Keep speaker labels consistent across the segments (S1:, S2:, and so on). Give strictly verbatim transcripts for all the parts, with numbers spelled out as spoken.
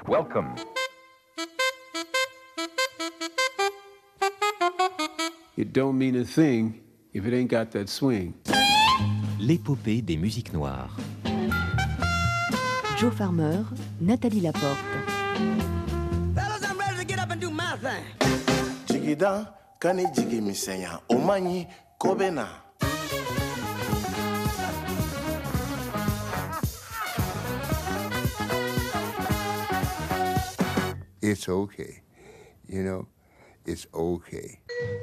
S1: Welcome.
S2: It don't mean a thing if it ain't got that swing.
S3: L'épopée des musiques noires.
S4: Joe Farmer, Nathalie Laporte.
S5: Fellas, I'm ready to get up and do my thing.
S6: Jigida kani jigi misenya omanyi kobena.
S7: It's okay, you know, it's okay.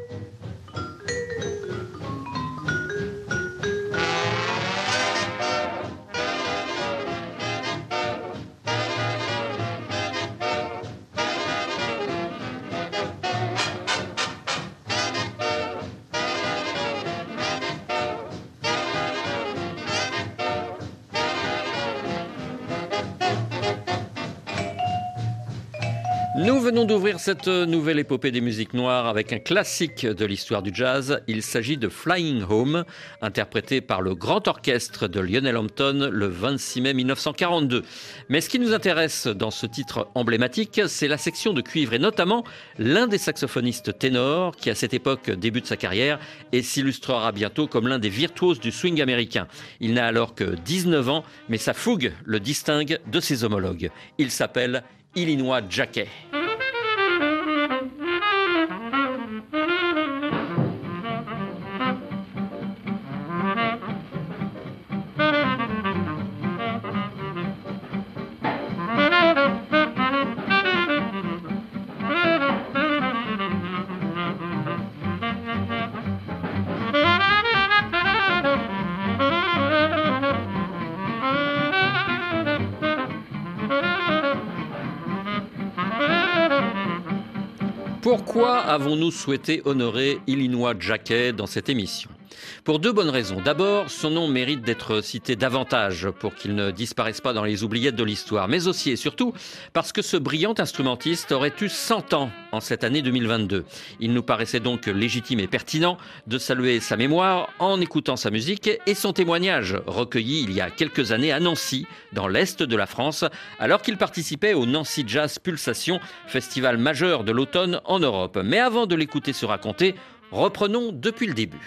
S8: Nous venons d'ouvrir cette nouvelle épopée des musiques noires avec un classique de l'histoire du jazz. Il s'agit de Flying Home, interprété par le grand orchestre de Lionel Hampton le vingt-six mai mille neuf cent quarante-deux. Mais ce qui nous intéresse dans ce titre emblématique, c'est la section de cuivre et notamment l'un des saxophonistes ténors qui à cette époque débute sa carrière et s'illustrera bientôt comme l'un des virtuoses du swing américain. Il n'a alors que dix-neuf ans, mais sa fougue le distingue de ses homologues. Il s'appelle Illinois Jacquet. Pourquoi avons-nous souhaité honorer Illinois Jacquet dans cette émission ? Pour deux bonnes raisons. D'abord, son nom mérite d'être cité davantage pour qu'il ne disparaisse pas dans les oubliettes de l'histoire, mais aussi et surtout parce que ce brillant instrumentiste aurait eu cent ans en cette année deux mille vingt-deux. Il nous paraissait donc légitime et pertinent de saluer sa mémoire en écoutant sa musique et son témoignage recueilli il y a quelques années à Nancy, dans l'est de la France, alors qu'il participait au Nancy Jazz Pulsation, festival majeur de l'automne en Europe. Mais avant de l'écouter se raconter, reprenons depuis le début.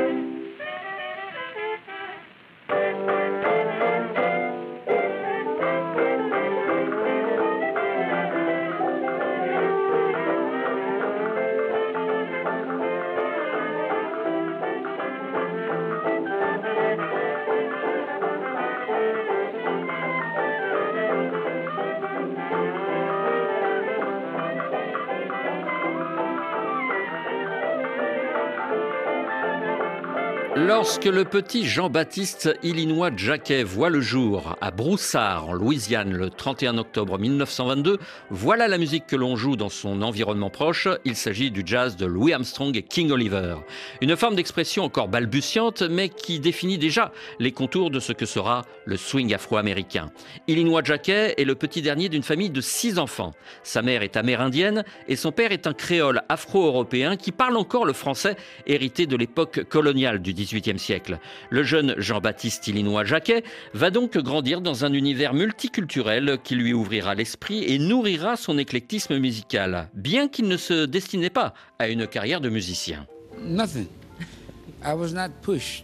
S8: Lorsque le petit Jean-Baptiste Illinois Jacquet voit le jour à Broussard, en Louisiane, le trente et un octobre mille neuf cent vingt-deux, voilà la musique que l'on joue dans son environnement proche. Il s'agit du jazz de Louis Armstrong et King Oliver. Une forme d'expression encore balbutiante, mais qui définit déjà les contours de ce que sera le swing afro-américain. Illinois Jacquet est le petit dernier d'une famille de six enfants. Sa mère est amérindienne et son père est un créole afro-européen qui parle encore le français hérité de l'époque coloniale du dix-huitième siècle. Le jeune Jean-Baptiste Illinois Jacquet va donc grandir dans un univers multiculturel qui lui ouvrira l'esprit et nourrira son éclectisme musical, bien qu'il ne se destinait pas à une carrière de musicien.
S9: Nothing. I was not pushed.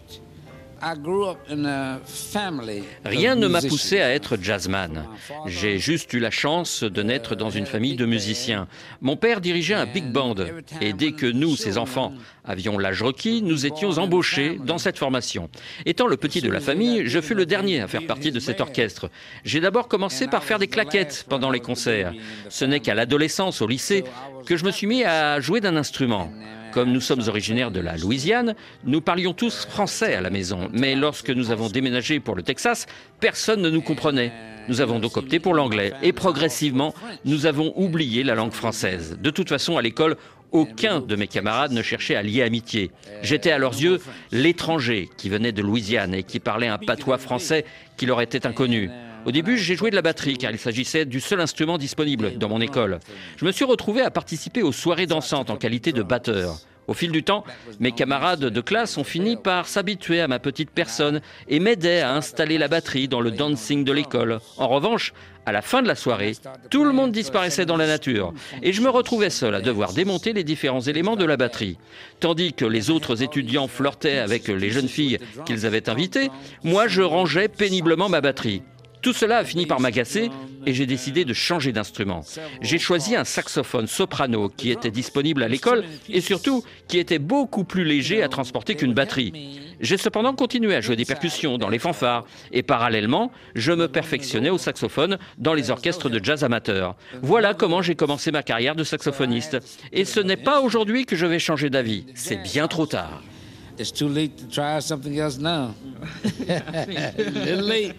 S8: Rien ne m'a poussé à être jazzman. J'ai juste eu la chance de naître dans une famille de musiciens. Mon père dirigeait un big band et dès que nous, ses enfants, avions l'âge requis, nous étions embauchés dans cette formation. Étant le petit de la famille, je fus le dernier à faire partie de cet orchestre. J'ai d'abord commencé par faire des claquettes pendant les concerts. Ce n'est qu'à l'adolescence, au lycée, que je me suis mis à jouer d'un instrument. Comme nous sommes originaires de la Louisiane, nous parlions tous français à la maison. Mais lorsque nous avons déménagé pour le Texas, personne ne nous comprenait. Nous avons donc opté pour l'anglais. Et progressivement, nous avons oublié la langue française. De toute façon, à l'école, aucun de mes camarades ne cherchait à lier amitié. J'étais à leurs yeux l'étranger qui venait de Louisiane et qui parlait un patois français qui leur était inconnu. Au début, j'ai joué de la batterie car il s'agissait du seul instrument disponible dans mon école. Je me suis retrouvé à participer aux soirées dansantes en qualité de batteur. Au fil du temps, mes camarades de classe ont fini par s'habituer à ma petite personne et m'aidaient à installer la batterie dans le dancing de l'école. En revanche, à la fin de la soirée, tout le monde disparaissait dans la nature et je me retrouvais seul à devoir démonter les différents éléments de la batterie. Tandis que les autres étudiants flirtaient avec les jeunes filles qu'ils avaient invitées, moi je rangeais péniblement ma batterie. Tout cela a fini par m'agacer et j'ai décidé de changer d'instrument. J'ai choisi un saxophone soprano qui était disponible à l'école et surtout qui était beaucoup plus léger à transporter qu'une batterie. J'ai cependant continué à jouer des percussions dans les fanfares et parallèlement, je me perfectionnais au saxophone dans les orchestres de jazz amateurs. Voilà comment j'ai commencé ma carrière de saxophoniste. Et ce n'est pas aujourd'hui que je vais changer d'avis, c'est bien trop tard.
S9: It's too late to try something else now. A little late.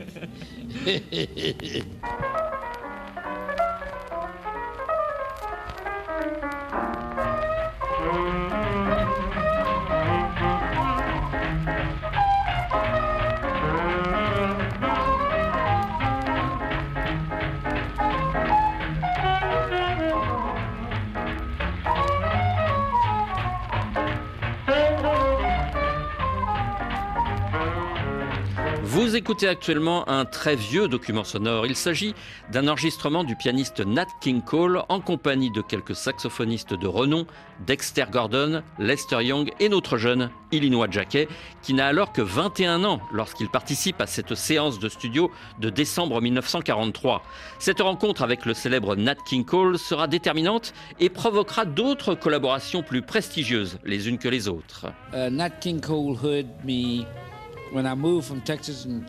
S8: Vous écoutez actuellement un très vieux document sonore. Il s'agit d'un enregistrement du pianiste Nat King Cole en compagnie de quelques saxophonistes de renom, Dexter Gordon, Lester Young et notre jeune Illinois Jacquet, qui n'a alors que vingt et un ans lorsqu'il participe à cette séance de studio de décembre mille neuf cent quarante-trois. Cette rencontre avec le célèbre Nat King Cole sera déterminante et provoquera d'autres collaborations plus prestigieuses les unes que les autres.
S9: Uh, Nat King Cole heard me when I moved from Texas and,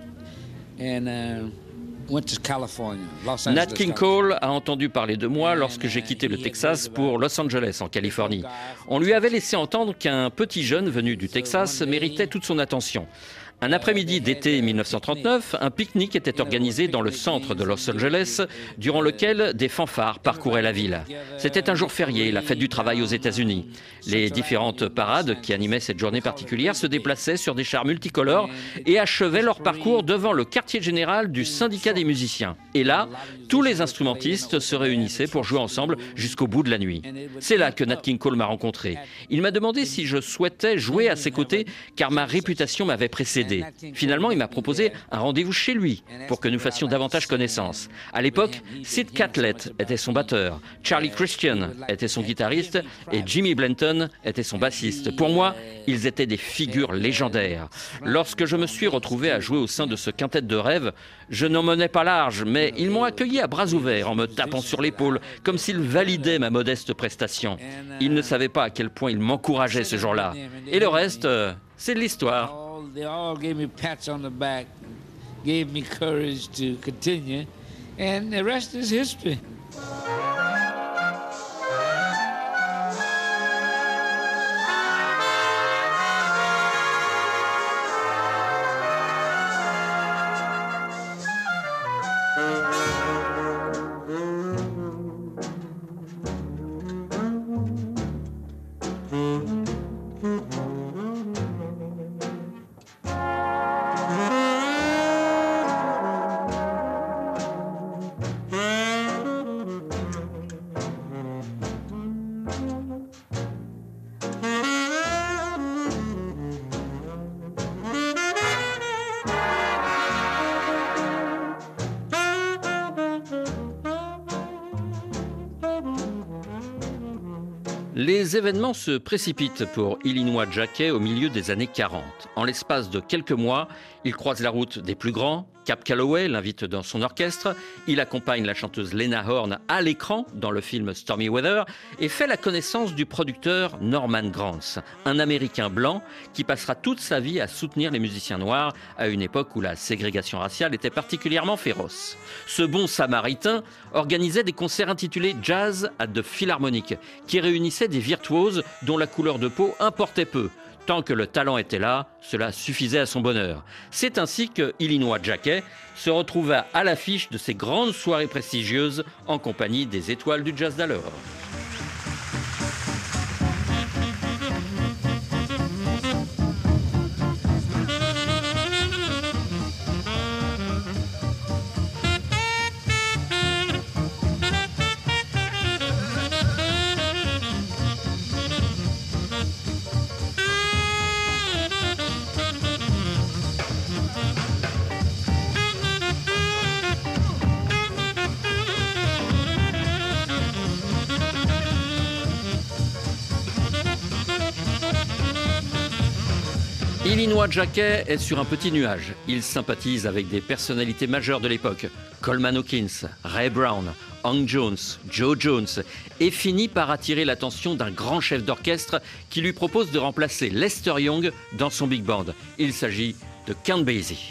S9: and uh, went to California, Los Angeles.
S8: Nat King Cole a entendu parler de moi lorsque j'ai quitté le Texas pour Los Angeles, en Californie. On lui avait laissé entendre qu'un petit jeune venu du Texas méritait toute son attention. Un après-midi d'été mille neuf cent trente-neuf, un pique-nique était organisé dans le centre de Los Angeles, durant lequel des fanfares parcouraient la ville. C'était un jour férié, la fête du travail aux États-Unis. Les différentes parades qui animaient cette journée particulière se déplaçaient sur des chars multicolores et achevaient leur parcours devant le quartier général du syndicat des musiciens. Et là, tous les instrumentistes se réunissaient pour jouer ensemble jusqu'au bout de la nuit. C'est là que Nat King Cole m'a rencontré. Il m'a demandé si je souhaitais jouer à ses côtés car ma réputation m'avait précédé. Finalement, il m'a proposé un rendez-vous chez lui pour que nous fassions davantage connaissance. À l'époque, Sid Catlett était son batteur, Charlie Christian était son guitariste et Jimmy Blanton était son bassiste. Pour moi, ils étaient des figures légendaires. Lorsque je me suis retrouvé à jouer au sein de ce quintet de rêve, je n'en menais pas large, mais ils m'ont accueilli à bras ouverts en me tapant sur l'épaule, comme s'ils validaient ma modeste prestation. Ils ne savaient pas à quel point ils m'encourageaient ce jour-là. Et le reste, c'est de l'histoire.
S9: They all gave me pats on the back, gave me courage to continue, and the rest is history.
S8: Les événements se précipitent pour Illinois Jacquet au milieu des années quarante. En l'espace de quelques mois, il croise la route des plus grands. Cab Calloway l'invite dans son orchestre. Il accompagne la chanteuse Lena Horne à l'écran dans le film Stormy Weather et fait la connaissance du producteur Norman Granz, un Américain blanc qui passera toute sa vie à soutenir les musiciens noirs à une époque où la ségrégation raciale était particulièrement féroce. Ce bon samaritain organisait des concerts intitulés Jazz at the Philharmonic qui réunissaient des virtuoses dont la couleur de peau importait peu. Tant que le talent était là, cela suffisait à son bonheur. C'est ainsi que Illinois Jacquet se retrouva à l'affiche de ces grandes soirées prestigieuses en compagnie des étoiles du jazz d'alors. Illinois Jacquet est sur un petit nuage. Il sympathise avec des personnalités majeures de l'époque. Coleman Hawkins, Ray Brown, Hank Jones, Joe Jones, et finit par attirer l'attention d'un grand chef d'orchestre qui lui propose de remplacer Lester Young dans son big band. Il s'agit de Count Basie.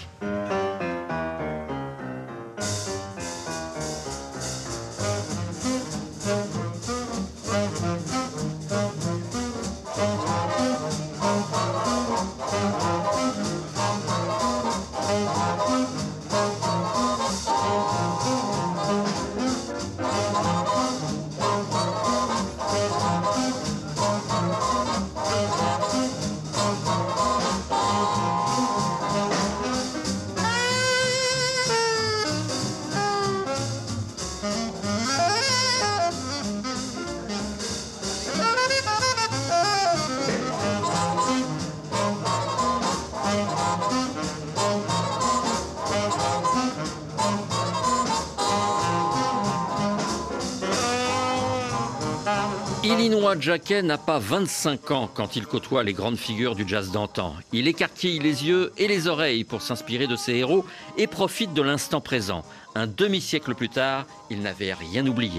S8: Illinois Jacquet n'a pas vingt-cinq ans quand il côtoie les grandes figures du jazz d'antan. Il écarquille les yeux et les oreilles pour s'inspirer de ses héros et profite de l'instant présent. Un demi-siècle plus tard, il n'avait rien oublié.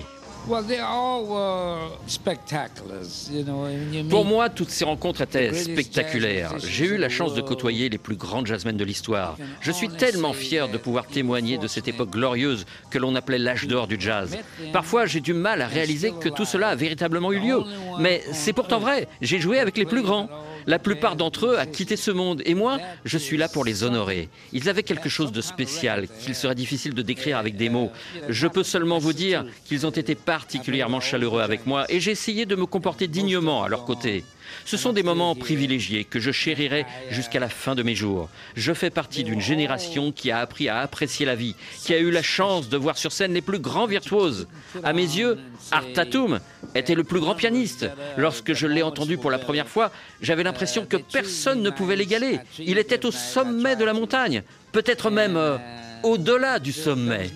S8: Pour moi, toutes ces rencontres étaient spectaculaires. J'ai eu la chance de côtoyer les plus grands jazzmen de l'histoire. Je suis tellement fier de pouvoir témoigner de cette époque glorieuse que l'on appelait l'âge d'or du jazz. Parfois, j'ai du mal à réaliser que tout cela a véritablement eu lieu. Mais c'est pourtant vrai, j'ai joué avec les plus grands. La plupart d'entre eux a quitté ce monde et moi, je suis là pour les honorer. Ils avaient quelque chose de spécial qu'il serait difficile de décrire avec des mots. Je peux seulement vous dire qu'ils ont été particulièrement chaleureux avec moi et j'ai essayé de me comporter dignement à leur côté. Ce sont des moments privilégiés que je chérirai jusqu'à la fin de mes jours. Je fais partie d'une génération qui a appris à apprécier la vie, qui a eu la chance de voir sur scène les plus grands virtuoses. À mes yeux, Art Tatum était le plus grand pianiste. Lorsque je l'ai entendu pour la première fois, j'avais l'impression que personne ne pouvait l'égaler. Il était au sommet de la montagne, peut-être même euh, au-delà du sommet.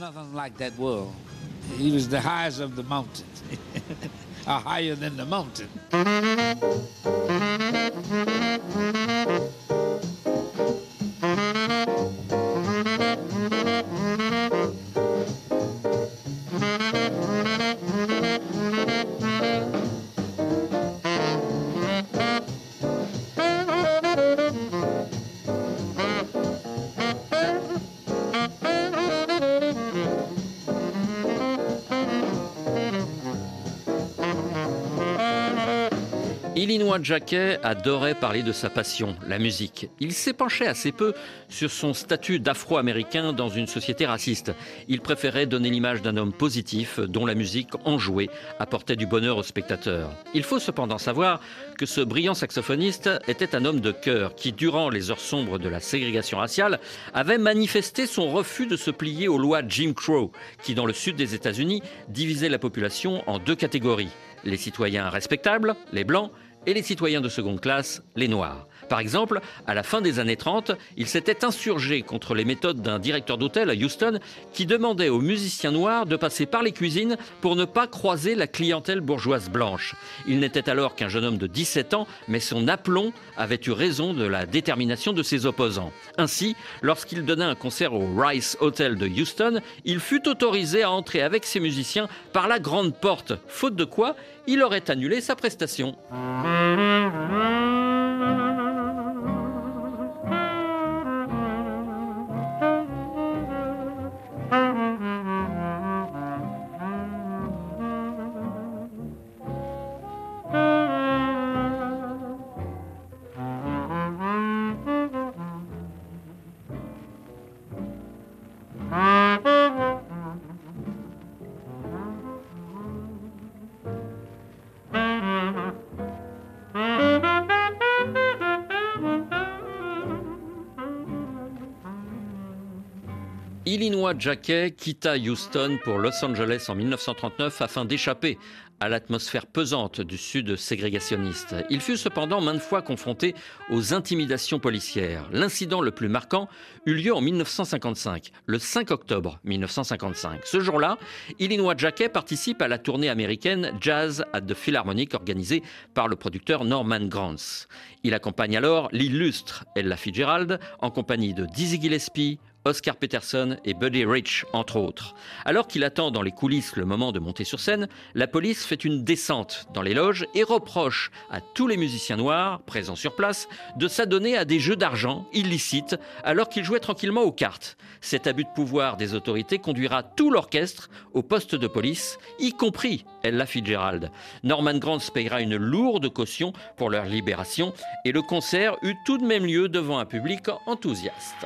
S9: Are higher than the mountain.
S8: Illinois Jacquet adorait parler de sa passion, la musique. Il s'épanchait assez peu sur son statut d'afro-américain dans une société raciste. Il préférait donner l'image d'un homme positif dont la musique enjouée apportait du bonheur aux spectateurs. Il faut cependant savoir que ce brillant saxophoniste était un homme de cœur qui, durant les heures sombres de la ségrégation raciale, avait manifesté son refus de se plier aux lois Jim Crow, qui, dans le sud des États-Unis, divisaient la population en deux catégories. Les citoyens respectables, les blancs, et les citoyens de seconde classe, les noirs. Par exemple, à la fin des années trente, il s'était insurgé contre les méthodes d'un directeur d'hôtel à Houston qui demandait aux musiciens noirs de passer par les cuisines pour ne pas croiser la clientèle bourgeoise blanche. Il n'était alors qu'un jeune homme de dix-sept ans, mais son aplomb avait eu raison de la détermination de ses opposants. Ainsi, lorsqu'il donna un concert au Rice Hotel de Houston, il fut autorisé à entrer avec ses musiciens par la grande porte, faute de quoi il aurait annulé sa prestation.
S1: Thank you.
S8: Illinois Jacquet quitta Houston pour Los Angeles en mille neuf cent trente-neuf afin d'échapper à l'atmosphère pesante du sud ségrégationniste. Il fut cependant maintes fois confronté aux intimidations policières. L'incident le plus marquant eut lieu en mille neuf cent cinquante-cinq, le cinq octobre mille neuf cent cinquante-cinq. Ce jour-là, Illinois Jacquet participe à la tournée américaine Jazz at the Philharmonic organisée par le producteur Norman Granz. Il accompagne alors l'illustre Ella Fitzgerald en compagnie de Dizzy Gillespie, Oscar Peterson et Buddy Rich, entre autres. Alors qu'il attend dans les coulisses le moment de monter sur scène, la police fait une descente dans les loges et reproche à tous les musiciens noirs présents sur place de s'adonner à des jeux d'argent illicites alors qu'ils jouaient tranquillement aux cartes. Cet abus de pouvoir des autorités conduira tout l'orchestre au poste de police, y compris Ella Fitzgerald. Norman Granz payera une lourde caution pour leur libération et le concert eut tout de même lieu devant un public enthousiaste.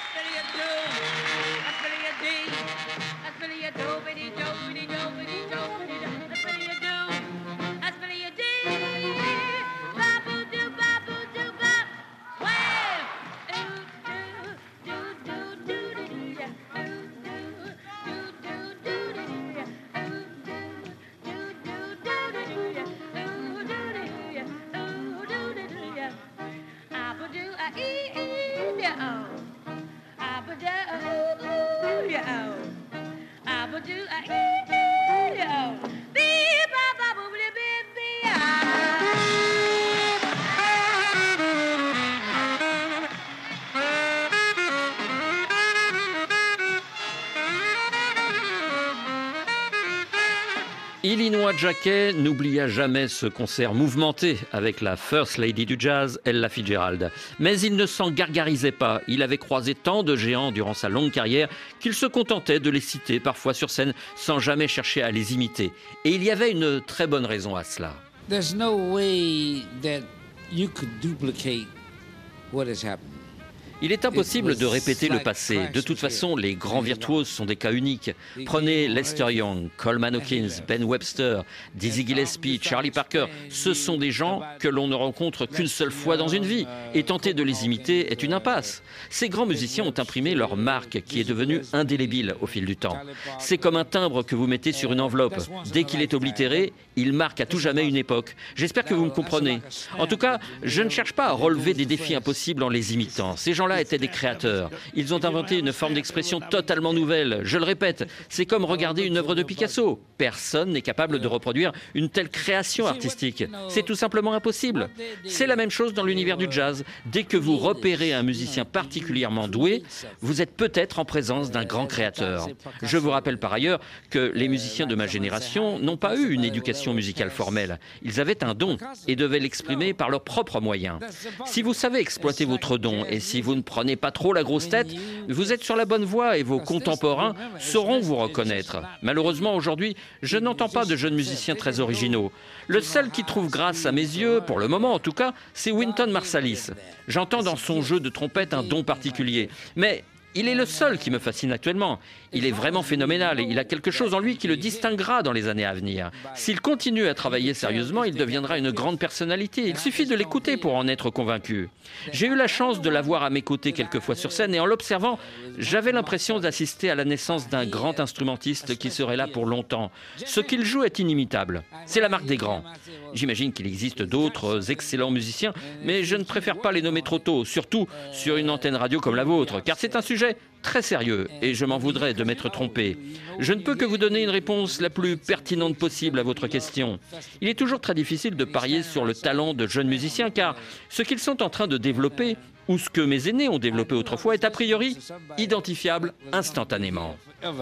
S8: Illinois Jacquet n'oublia jamais ce concert mouvementé avec la First Lady du jazz, Ella Fitzgerald. Mais il ne s'en gargarisait pas. Il avait croisé tant de géants durant sa longue carrière qu'il se contentait de les citer parfois sur scène sans jamais chercher à les imiter. Et il y avait une très bonne raison à cela.
S9: There's no way that you could duplicate what has happened.
S8: Il est impossible de répéter le passé. De toute façon, les grands virtuoses sont des cas uniques. Prenez Lester Young, Coleman Hawkins, Ben Webster, Dizzy Gillespie, Charlie Parker. Ce sont des gens que l'on ne rencontre qu'une seule fois dans une vie. Et tenter de les imiter est une impasse. Ces grands musiciens ont imprimé leur marque qui est devenue indélébile au fil du temps. C'est comme un timbre que vous mettez sur une enveloppe. Dès qu'il est oblitéré, il marque à tout jamais une époque. J'espère que vous me comprenez. En tout cas, je ne cherche pas à relever des défis impossibles en les imitant. Ces gens-là étaient des créateurs. Ils ont inventé une forme d'expression totalement nouvelle. Je le répète, c'est comme regarder une œuvre de Picasso. Personne n'est capable de reproduire une telle création artistique. C'est tout simplement impossible. C'est la même chose dans l'univers du jazz. Dès que vous repérez un musicien particulièrement doué, vous êtes peut-être en présence d'un grand créateur. Je vous rappelle par ailleurs que les musiciens de ma génération n'ont pas eu une éducation musicale formelle. Ils avaient un don et devaient l'exprimer par leurs propres moyens. Si vous savez exploiter votre don et si vous ne prenez pas trop la grosse tête, vous êtes sur la bonne voie et vos contemporains sauront vous reconnaître. Malheureusement, aujourd'hui, je n'entends pas de jeunes musiciens très originaux. Le seul qui trouve grâce à mes yeux, pour le moment en tout cas, c'est Wynton Marsalis. J'entends dans son jeu de trompette un don particulier. Mais il est le seul qui me fascine actuellement. Il est vraiment phénoménal et il a quelque chose en lui qui le distinguera dans les années à venir. S'il continue à travailler sérieusement, il deviendra une grande personnalité. Il suffit de l'écouter pour en être convaincu. J'ai eu la chance de l'avoir à mes côtés quelquefois sur scène et en l'observant, j'avais l'impression d'assister à la naissance d'un grand instrumentiste qui serait là pour longtemps. Ce qu'il joue est inimitable. C'est la marque des grands. J'imagine qu'il existe d'autres excellents musiciens, mais je ne préfère pas les nommer trop tôt, surtout sur une antenne radio comme la vôtre, car c'est un sujet très sérieux et je m'en voudrais de m'être trompé. Je ne peux que vous donner une réponse la plus pertinente possible à votre question. Il est toujours très difficile de parier sur le talent de jeunes musiciens car ce qu'ils sont en train de développer ou ce que mes aînés ont développé autrefois est a priori identifiable instantanément.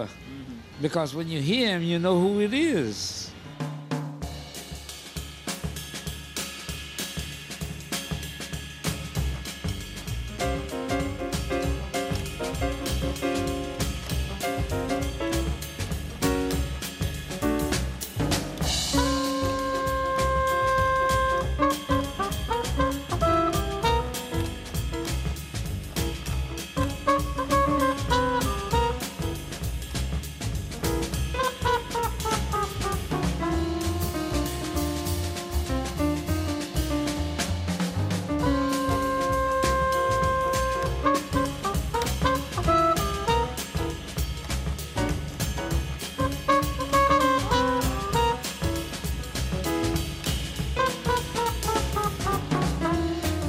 S9: Because when you hear him, you know who it is.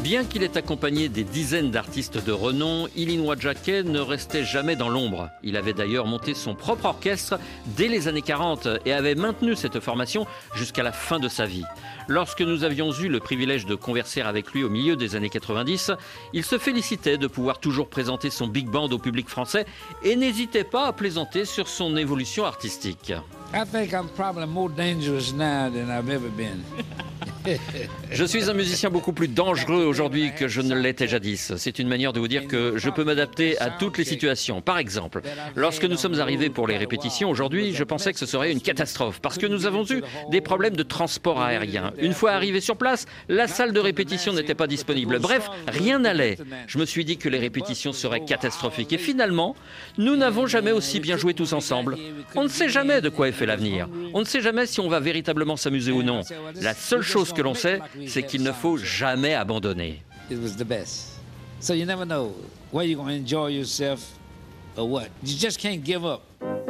S8: Bien qu'il ait accompagné des dizaines d'artistes de renom, Illinois Jacquet ne restait jamais dans l'ombre. Il avait d'ailleurs monté son propre orchestre dès les années quarante et avait maintenu cette formation jusqu'à la fin de sa vie. Lorsque nous avions eu le privilège de converser avec lui au milieu des années quatre-vingt-dix, il se félicitait de pouvoir toujours présenter son big band au public français et n'hésitait pas à plaisanter sur son évolution artistique.
S9: I think I'm probably more dangerous now than I've ever been.
S8: Je suis un musicien beaucoup plus dangereux aujourd'hui que je ne l'étais jadis. C'est une manière de vous dire que je peux m'adapter à toutes les situations. Par exemple, lorsque nous sommes arrivés pour les répétitions aujourd'hui, je pensais que ce serait une catastrophe parce que nous avons eu des problèmes de transport aérien. Une fois arrivés sur place, la salle de répétition n'était pas disponible. Bref, rien n'allait. Je me suis dit que les répétitions seraient catastrophiques. Et finalement, nous n'avons jamais aussi bien joué tous ensemble. On ne sait jamais de quoi est fait l'avenir. On ne sait jamais si on va véritablement s'amuser ou non. La seule chose que l'on sait, c'est qu'il ne faut jamais abandonner.
S9: It was the best. So you never know where you're going to enjoy yourself or what. You just can't give up.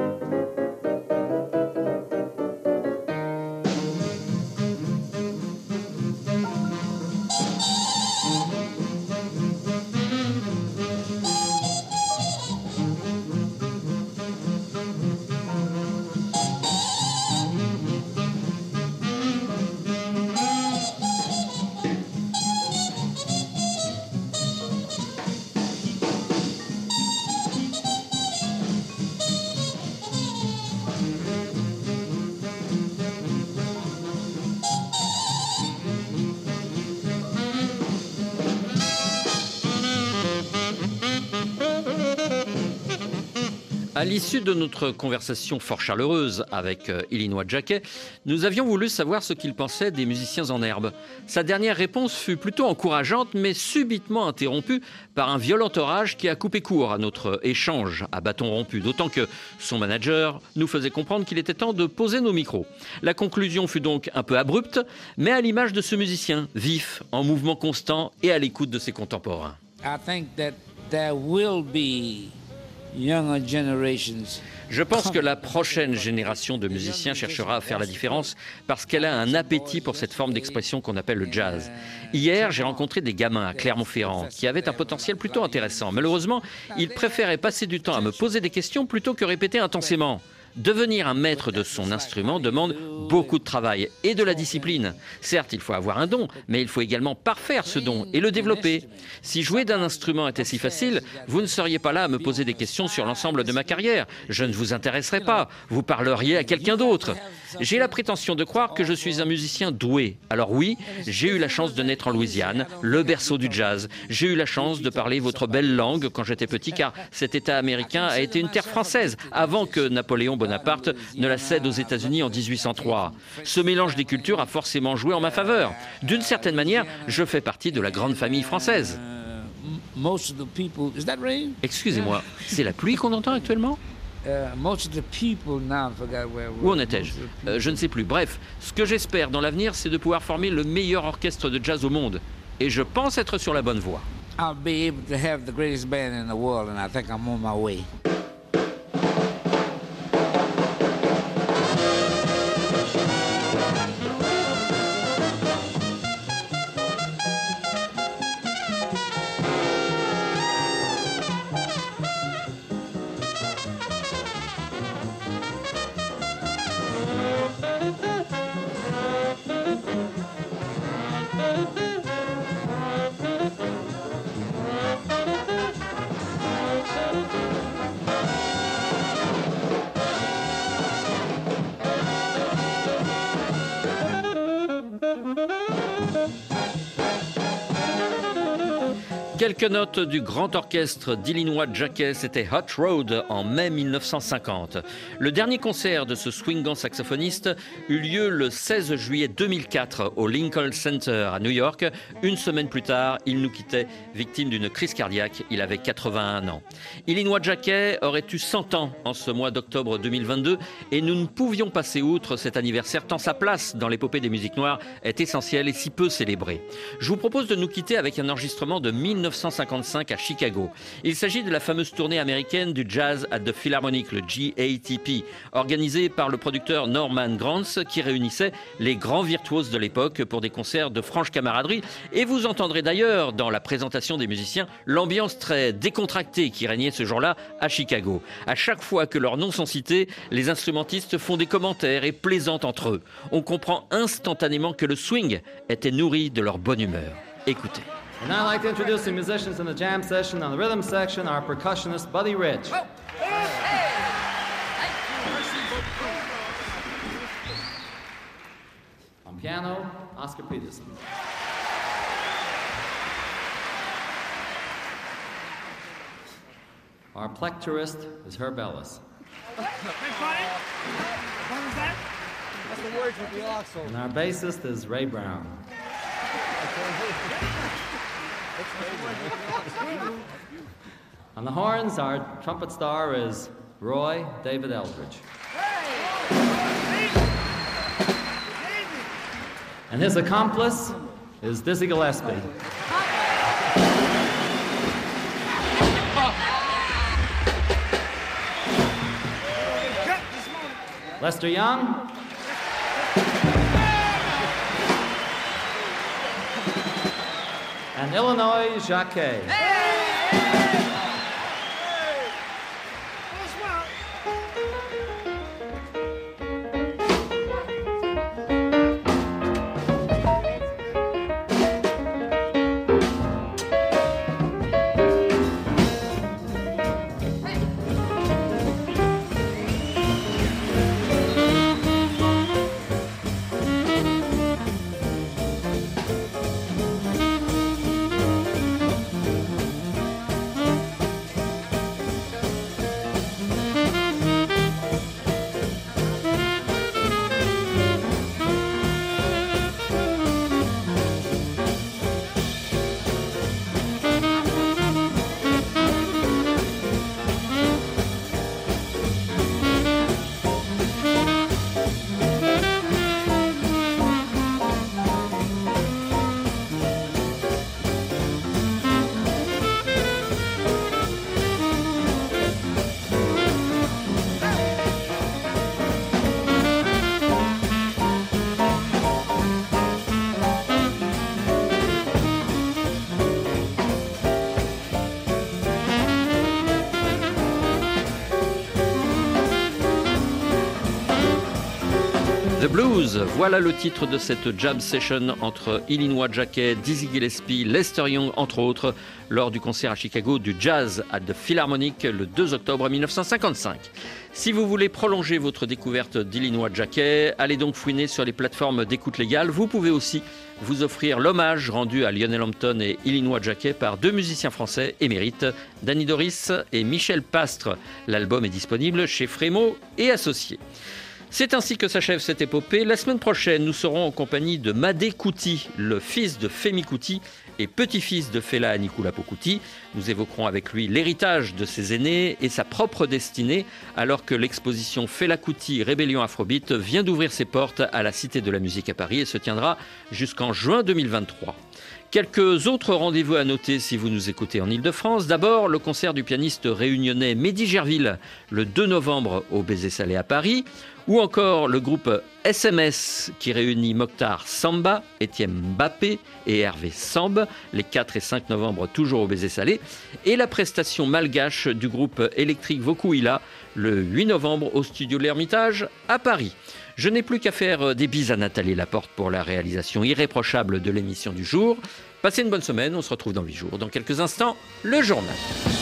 S8: À l'issue de notre conversation fort chaleureuse avec euh, Illinois Jacquet, nous avions voulu savoir ce qu'il pensait des musiciens en herbe. Sa dernière réponse fut plutôt encourageante, mais subitement interrompue par un violent orage qui a coupé court à notre échange à bâton rompu, d'autant que son manager nous faisait comprendre qu'il était temps de poser nos micros. La conclusion fut donc un peu abrupte, mais à l'image de ce musicien, vif, en mouvement constant et à l'écoute de ses contemporains.
S9: I think that there will be younger generations.
S8: Je pense que la prochaine génération de musiciens cherchera à faire la différence parce qu'elle a un appétit pour cette forme d'expression qu'on appelle le jazz. Hier, j'ai rencontré des gamins à Clermont-Ferrand qui avaient un potentiel plutôt intéressant. Malheureusement, ils préféraient passer du temps à me poser des questions plutôt que répéter intensément. Devenir un maître de son instrument demande beaucoup de travail et de la discipline. Certes, il faut avoir un don, mais il faut également parfaire ce don et le développer. Si jouer d'un instrument était si facile, vous ne seriez pas là à me poser des questions sur l'ensemble de ma carrière. Je ne vous intéresserais pas, vous parleriez à quelqu'un d'autre. J'ai la prétention de croire que je suis un musicien doué. Alors oui, j'ai eu la chance de naître en Louisiane, le berceau du jazz. J'ai eu la chance de parler votre belle langue quand j'étais petit, car cet État américain a été une terre française avant que Napoléon Bonaparte ne la cède aux États-Unis en dix-huit cent trois. Ce mélange des cultures a forcément joué en ma faveur. D'une certaine manière, je fais partie de la grande famille française. Excusez-moi, c'est la pluie qu'on entend actuellement ? Où en étais-je ? euh, Je ne sais plus. Bref, ce que j'espère dans l'avenir, c'est de pouvoir former le meilleur orchestre de jazz au monde. Et je pense être sur la bonne voie.
S9: I'll be able to have the greatest band in the world, and I think I'm on my way.
S8: Quelques notes du grand orchestre d'Illinois Jacquet, c'était Hot Rod en mai mille neuf cent cinquante. Le dernier concert de ce swingant saxophoniste eut lieu le seize juillet deux mille quatre au Lincoln Center à New York. Une semaine plus tard, il nous quittait, victime d'une crise cardiaque. Il avait quatre-vingt-un ans. Illinois Jacquet aurait eu cent ans en ce mois d'octobre deux mille vingt-deux et nous ne pouvions passer outre cet anniversaire tant sa place dans l'épopée des musiques noires est essentielle et si peu célébrée. Je vous propose de nous quitter avec un enregistrement de mille neuf cent cent cinquante-cinq à Chicago. Il s'agit de la fameuse tournée américaine du Jazz at the Philharmonic, le J A T P, organisée par le producteur Norman Granz, qui réunissait les grands virtuoses de l'époque pour des concerts de franche camaraderie. Et vous entendrez d'ailleurs dans la présentation des musiciens l'ambiance très décontractée qui régnait ce jour-là à Chicago. À chaque fois que leurs noms sont cités, les instrumentistes font des commentaires et plaisantent entre eux. On comprend instantanément que le swing était nourri de leur bonne humeur. Écoutez.
S1: And now I'd like to introduce the musicians in the jam session. On the rhythm section, our percussionist, Buddy Rich. On piano, Oscar Peterson. Our plecturist is Herb Ellis. And our bassist is Ray Brown. On the horns, our trumpet star is Roy David Eldridge. And his accomplice is Dizzy Gillespie. Lester Young. And Illinois Jacquet.
S8: The Blues, voilà le titre de cette jam session entre Illinois Jacquet, Dizzy Gillespie, Lester Young, entre autres, lors du concert à Chicago du Jazz at the Philharmonic le deux octobre mille neuf cent cinquante-cinq. Si vous voulez prolonger votre découverte d'Illinois Jacquet, allez donc fouiner sur les plateformes d'écoute légale. Vous pouvez aussi vous offrir l'hommage rendu à Lionel Hampton et Illinois Jacquet par deux musiciens français émérites, Danny Doris et Michel Pastre. L'album est disponible chez Frémo et Associés. C'est ainsi que s'achève cette épopée. La semaine prochaine, nous serons en compagnie de Madé Kuti, le fils de Femi Kuti et petit-fils de Fela Anikulapo Kuti. Nous évoquerons avec lui l'héritage de ses aînés et sa propre destinée, alors que l'exposition Fela Kuti Rébellion Afrobeat vient d'ouvrir ses portes à la Cité de la Musique à Paris et se tiendra jusqu'en juin deux mille vingt-trois. Quelques autres rendez-vous à noter si vous nous écoutez en Ile-de-France. D'abord, le concert du pianiste réunionnais Mehdi Gerville le deux novembre au Baiser Salé à Paris. Ou encore le groupe S M S qui réunit Mokhtar Samba, Étienne Mbappé et Hervé Samb, les quatre et cinq novembre toujours au Baiser Salé. Et la prestation malgache du groupe électrique Vokuila le huit novembre au studio de l'Ermitage à Paris. Je n'ai plus qu'à faire des bises à Nathalie Laporte pour la réalisation irréprochable de l'émission du jour. Passez une bonne semaine, on se retrouve dans huit jours. Dans quelques instants, le journal.